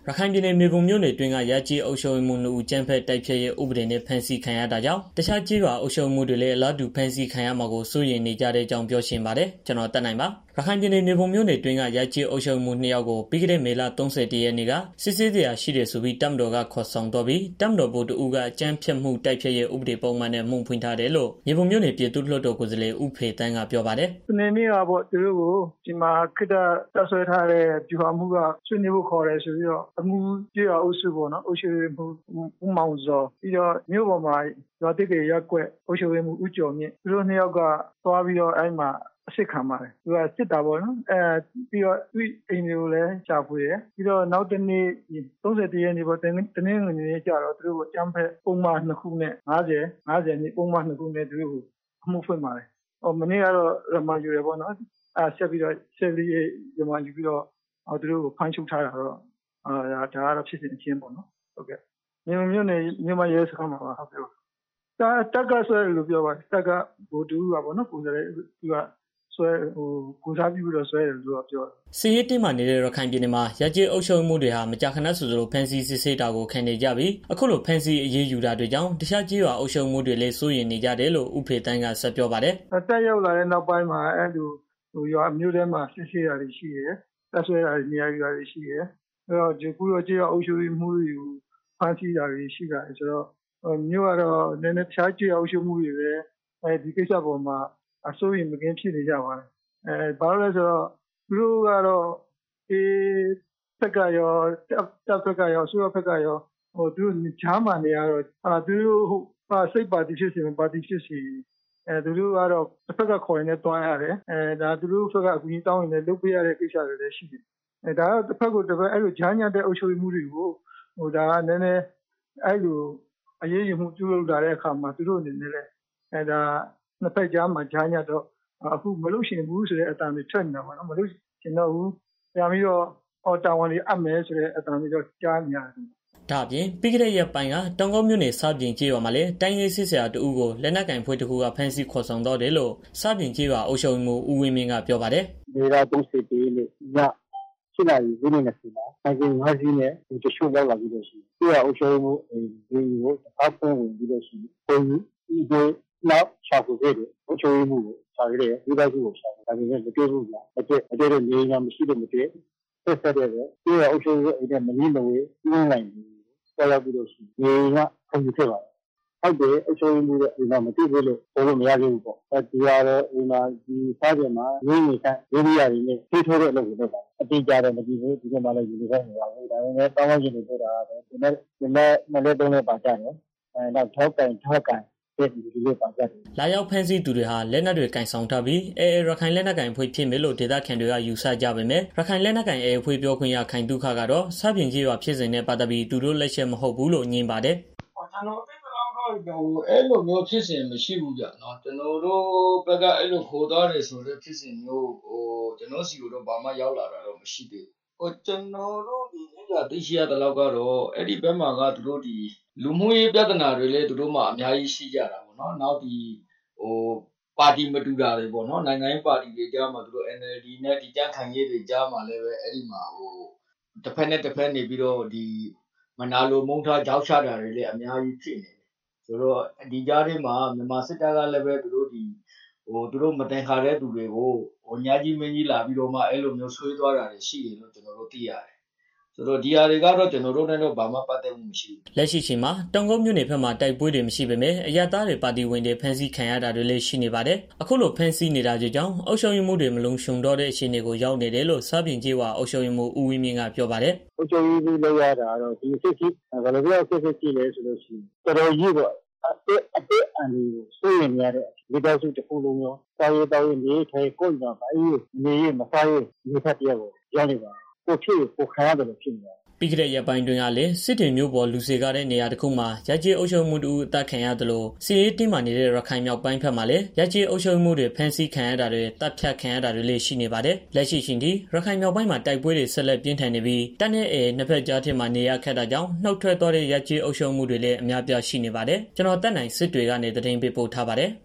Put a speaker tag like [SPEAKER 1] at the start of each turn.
[SPEAKER 1] ရခိုင်ပြည်နယ်မြေပုံမြို့နယ်တွင်းကရပ်ကျေးအုပ်ချုပ်ရေးမှူး2ဦးကြမ်းဖက်တိုက်ဖျက်ရေးဥပဒေနဲ့ဖမ်းဆီးခံရတာကြောင့်တခြားကျေးရွာအုပ်ချုပ်မှုတွေလည်းအလားတူဖမ်းဆီးခံရမှာကိုစိုးရိမ်နေကြတဲ့အကြောင်းပြောရှင်ပါတယ်ကျွန်တော်တက်နိုင်ပါရခိုင်ပြည်နယ်မြေပုံမြို့နယ်တွင်းကရပ်ကျေးအုပ်ချုပ်မှု2ယောက်ကိုပြီးခဲ့တဲ့မေလ31ရက်နေ့ကစစ်ဆေးတရားရှိတယ်ဆိုပြီးတပ်မတော်ကခေါ်ဆောင်တော့ပြီးတပ်မတော်ဗိုလ်တဦးကအကြမ်းဖက်မှုတိုက်ဖျက်ရေးဥပဒေပုံမှန်နဲ့မှုဖွင့်ထားတယ်လို့မြေပုံမြို့နယ်ပြည်သူ့လွှတ်တော်ကိုယ်စားလှယ်ဦးဖေတန်းကပြောပါတယ်
[SPEAKER 2] ။ဒီနေ့ကပေါ့သူတို့ကိုဒီမှာခိတ္တတပ်ဆွဲထားတဲ့ဗျူဟာမှုကဆွေးနွေးဖို့ခေါ်တယ်ဆိုပြီးတော့အမှုကျေးရွာအုပ်စုပေါ့နော်အုပ်ချုပ်ရေးမှုဦးမောင်စောပြီးတော့မြို့ပေါ်မှာရွာတိတ်ရက်ကွက်အုပ်ချုပ်ရေးမှုဦးကျော်မြင့်သူတို့2ယောက်ကသွားပြီးတော့အဲ့မှာအစ်စ်ခံပါတယ်သူကစစ်တာပေါ့နော်ပြီးတော့သူ့အိမ်တွေကိုလည်းရှာဖွေတယ်ပြီးတော့နောက်တစ်နေ့31ရက်နေ့ပေါ့တနင်္ဂနွေနေ့ကျတော့သူတို့ကိုအကြမ်းဖက်ပုံမှန်2ခုနဲ့50နေ့ပုံမှန်2ခုနဲ့သူတို့ကိုအမှုဖွင့်ပါတယ်မနေ့ကတော့ရမယူရပေါ့နော်ဆက်ပြီးတော့ရမယူပြီးတော့သူတို့ကိုဖမ်းချုပ်ထားတာတော့ဒါကတော့ဖြစ်စဉ်အချင်းပေါ့နော်ဟုတ်ကဲ့မြို့နယ်မြို့မရဲစခန်းမှာပါဟုတ်ကဲ့တက်ကဆွဲလို့ပြောပါတယ်တက်ကဘိုလ်တူကပေါ့နော်ကိုယ်စားသူကဆွဲကိုစားပြီးတော့ဆွဲတယ်လို့ပြောတယ်
[SPEAKER 1] စီးရီးတင်းမှာနေတဲ့ရခိုင်ပြည်နယ်မှာရပ်ကျေးအုပ်ချုပ်မှုတွေဟာမကြာခဏဆိုသလိုဖမ်းဆီးစစ်ဆေးတာကိုခံနေကြပြီးအခုလိုဖမ်းဆီးအရေးယူတာတွေကြောင့်တခြားကျေးရွာအုပ်ချုပ်မှုတွေလည်းစိုးရိမ်နေကြတယ်လို့ဦးဖေတန်းကဆက်ပြောပါတယ်
[SPEAKER 2] တက်ရောက်လာတဲ့နောက်ပိုင်းမှာအဲ့လိုရွာမျိုးထဲမှာစစ်ဆေးတာတွေရှိတယ်တက်ဆွဲတာတွေနေရာယူတာတွေရှိတယ်အဲ့တော့ဒီကူရောကျေးရွာအုပ်ချုပ်မှုတွေကိုဖမ်းဆီးတာတွေရှိတာဆိုတော့မြို့ကတော့နည်းနည်းတခြားကျေးရွာအုပ်ချုပ်မှုတွေပဲဒီကိစ္စပေါ်မှာအစိုးရမကင်းဖြစ်နေကြပါတယ်ဘာလို့လဲဆိုတော့သူတို့ကတော့ဖက်ကရောတပ်ဖက်ကရောဆိုရဖက်ကရောသူတို့ချားမှနေရတော့သူတို့စိတ်ပါတီဖြစ်စီပါတီဖြစ်စီသူတို့ကတော့တစ်ဖက်ကခေါ်ရင်လည်းတွားရတယ်ဒါသူတို့ဖက်ကအကူကြီးတောင်းရင်လည်းလုပ်ပေးရတဲ့ကိစ္စတွေလည်းရှိတယ်ဒါတော့တစ်ဖက်ကိုတစ်ဖက်အဲ့လိုဂျားညံတဲ့အုပ်ချုပ်မှုတွေကိုဒါကနည်းနည်းအဲ့လိုအရေးယူမှုပြုလုပ်လာတဲ့အခါမှာသူတို့အနေနဲ့လည်းဒါနှစ်ဖက်ကြားမှာဂျားညံတော့အခုမလို့ရှင်ဘူးဆိုတဲ့အတန်တွေထွက်နေတာပါနော်မလို့ရှင်တော့ဘူးပြန်ပြီးတော့တာဝန်တွေအပ်မယ်ဆိုတဲ့အတန်တွေတော့ကြားနေရတယ်
[SPEAKER 1] ဒါအပြင်ပြီးခဲ့တဲ့ရက်ပိုင်းကတောင်ကုန်းမြို့နယ်စပြင်ကျေးရွာမှာလည်းတိုင်းရေးစစ်ဆရာတဦးကိုလက်နက်ကင်ဖွဲ့တစ်ခုကဖမ်းဆီးခေါ်ဆောင်တော့တယ်လို့စပြင်ကျေးရွာအုပ်ချုပ်မှုဦးဝင်းမင်းကပြောပါတယ်
[SPEAKER 3] ။ဒေသ30ปีလို့ည7နာရီဝန်းကျင်နဲ့ဆိုတာဆိုင်က5စီးနဲ့တချို့ရောက်လာပြီးတော့ရှိတယ်။ကျေးရွာအုပ်ချုပ်မှုဒီကိုအဖွင့်ဝင်ပြီးတော့ရှိတယ်။ပုံကြီးဒီနောက်ရှာဖွေခဲ့တယ်အုပ်ချုပ်မှုကိုရှာခဲ့တယ်ဒီဘက်ကိုရှာတယ်ဒါပေမဲ့မတွေ့ဘူးလားအကျတော့နေညာမရှိလို့မတွေ့ဆက်တဲ့ကျေးရွာအုပ်ချုပ်မှုအဲ့ဒါမနည်းမဝေးနှင်းနိုင်တယ်ဆက်ရောက်ပြီးတော့ရှိနေကပုံကြီးဖြစ်ပါတယ်ဟုတ်တယ်အချိုးမှုတဲ့ဒီမှာမသိဘူးလို့ပြောလို့မရသေးဘူးပေါ့ဒီကတော့ဒီမှာဒီစားပြန်မှာရင်းနေတဲ့ဒုတိယတွေနဲ့ထိထိုးတဲ့အလုပ်ကိုလုပ်တာအတိအကျတော့မကြည့်ဘူးဒီကမှလည်းယူနေခဲ့နေတာပဲဒါပေမဲ့တောင်းဝန်ကျင်တွေပြောတာကတော့ဒီနေ့မလဲတုံးနဲ့ပါကြတယ်နောက်ထောက်ကန်ဒီလိုပါကြတယ်
[SPEAKER 1] လာရောက်ဖမ်းဆီးသူတွေဟာလက်နက်တွေကင်ဆောင်ထားပြီးရခိုင်လက်နက်ကင်အဖွဲ့ဖြစ်မယ်လို့ဒေသခံတွေကယူဆကြပေမဲ့ရခိုင်လက်နက်ကင်အဖွဲ့ပြောခွင့်ရခိုင်ဒုက္ခကတော့စပြင်ကြီးရွာဖြစ်စဉ်နဲ့ပတ်သက်ပြီးသူတို့လက်ချက်မဟုတ်ဘူးလို့ညင်ပါတယ်
[SPEAKER 4] ကျွန်တော်အဲ့လိုမျိုးဖြစ်စဉ်မရှိဘူးကြနော်ကျွန်တော်တို့ဘက်ကအဲ့လိုခေါ်သွားတယ်ဆိုတဲ့ဖြစ်စဉ်မျိုးကျွန်တော်စီကတော့ဘာမှရောက်လာတာတော့မရှိသေးဘူးကျွန်တော်တို့ဒီနေ့ကသိရှိရတဲ့လောက်ကတော့အဲ့ဒီဘက်မှာကသူတို့ဒီလူမှုရေးပြဿနာတွေလည်းသူတို့မှအများကြီးရှိကြတာပေါ့နော်နောက်ဒီပါတီမတူတာတွေပေါ့နော်နိုင်ငံရေးပါတီတွေကြားမှာသူတို့ NLD နဲ့ဒီကြံ့ခိုင်ရေးတွေကြားမှာလည်းပဲအဲ့ဒီမှာတစ်ဖက်နဲ့တစ်ဖက်နေပြီးတော့ဒီမနာလိုမုန်းထားကြောက်ချတာတွေလည်းအများကြီးဖြစ်နေတယ်ဆိုတော့ဒီကြားထဲမှာမြန်မာစစ်တပ်ကလည်းပဲသူတို့ဒီသူတို့မတင်ခါတဲ့သူတွေကိုညာကြီးမင်းကြီးလာပြီးတော့မှအဲ့လိုမျိုးဆွေးသွားတာတွေရှိတယ်လို့ကျွန်တော်တို့သိရတယ်ဆိုတော့ဒီဟာတွေကတော့ကျွန်တော်တို့နဲ့တော့ဘာမှပတ်သက်မှုမရှိဘူး
[SPEAKER 1] လက်ရှိချိန်မှာတောင်ကုန်းမြို့နယ်ဘက်မှာတိုက်ပွဲတွေမရှိပေမဲ့အရသားတွေပါတီဝင်တွေဖမ်းဆီးခံရတာတွေလည်းရှိနေပါတယ်အခုလိုဖမ်းဆီးနေတာကြောင့်အုပ်ချုပ်ရေးမှုတွေမလုံခြုံတော့တဲ့အခြေအနေကိုရောက်နေတယ်လို့စပြင်ကျေးဝါအုပ်ချုပ်ရေးမှုဦးဝင်းမြင့်ကပြောပါတယ်
[SPEAKER 3] အုပ်ချုပ်ရေးမှုလောက်ရတာတော့ဒီစစ်စစ်ဘာလို့ပြောစစ်စစ်ကြည့်လဲဆိုလို့ရှိရင်တော်တော်ကြီးပေါ့အစ်အန်ဒီကိုစိုးရင်ရတဲ့ဒီတော့စုတစ်ခုလုံးရောတာရေးတောင်းရေးထိုင်ကိုယ်ကဘာအေးနေမစားရေးဒီဖက်တရားကိုရောက်နေပါကိုဖြစ်ကိုခါရတယ်လို့ဖြစ်နေတာ
[SPEAKER 1] ပြီးခဲ့တဲ့ရက်ပိုင်းတွင်ကလည်းစစ်တွေမျိုးပေါ်လူစေကားတဲ့နေရာတစ်ခုမှာရပ်ကျေးအုပ်ချုပ်မှုတို့အသက်ခံရတယ်လို့စီရေးတင်းမာနေတဲ့ရခိုင်မြောက်ပိုင်းဘက်မှာလည်းရပ်ကျေးအုပ်ချုပ်မှုတွေဖမ်းဆီးခံရတာတွေတပ်ဖြတ်ခံရတာတွေလည်းရှိနေပါတယ်လက်ရှိချိန်ထိရခိုင်မြောက်ပိုင်းမှာတိုက်ပွဲတွေဆက်လက်ပြင်းထန်နေပြီးတပ်နဲ့နှစ်ဖက်ကြားထဲမှာနေရခက်တာကြောင့်နှုတ်ထွက်သွားတဲ့ရပ်ကျေးအုပ်ချုပ်မှုတွေလည်းအများပြားရှိနေပါတယ်ကျွန်တော်တက်နိုင်စစ်တွေကနေသတင်းပေးပို့ထားပါတယ်